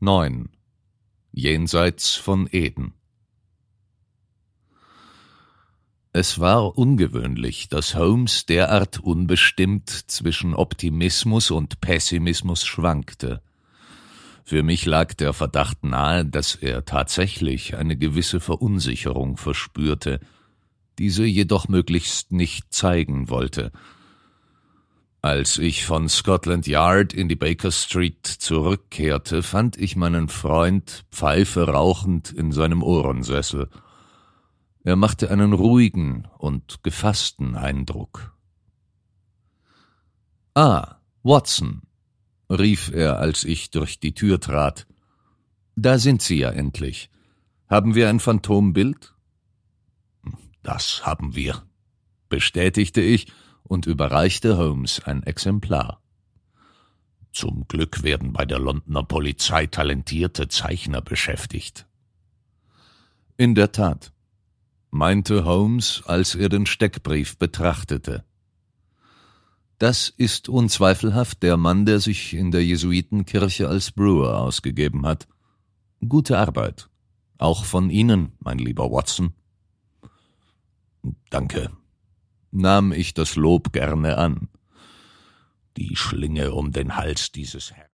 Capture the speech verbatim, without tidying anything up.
neun. Jenseits von Eden. Es war ungewöhnlich, dass Holmes derart unbestimmt zwischen Optimismus und Pessimismus schwankte. Für mich lag der Verdacht nahe, dass er tatsächlich eine gewisse Verunsicherung verspürte, diese jedoch möglichst nicht zeigen wollte. Als ich von Scotland Yard in die Baker Street zurückkehrte, fand ich meinen Freund Pfeife rauchend in seinem Ohrensessel. Er machte einen ruhigen und gefassten Eindruck. »Ah, Watson«, rief er, als ich durch die Tür trat. »Da sind Sie ja endlich. Haben wir ein Phantombild?« »Das haben wir«, bestätigte ich und überreichte Holmes ein Exemplar. »Zum Glück werden bei der Londoner Polizei talentierte Zeichner beschäftigt.« »In der Tat«, meinte Holmes, als er den Steckbrief betrachtete. »Das ist unzweifelhaft der Mann, der sich in der Jesuitenkirche als Brewer ausgegeben hat. Gute Arbeit. Auch von Ihnen, mein lieber Watson.« »Danke«, nahm ich das Lob gerne an. »Die Schlinge um den Hals dieses Herrn.«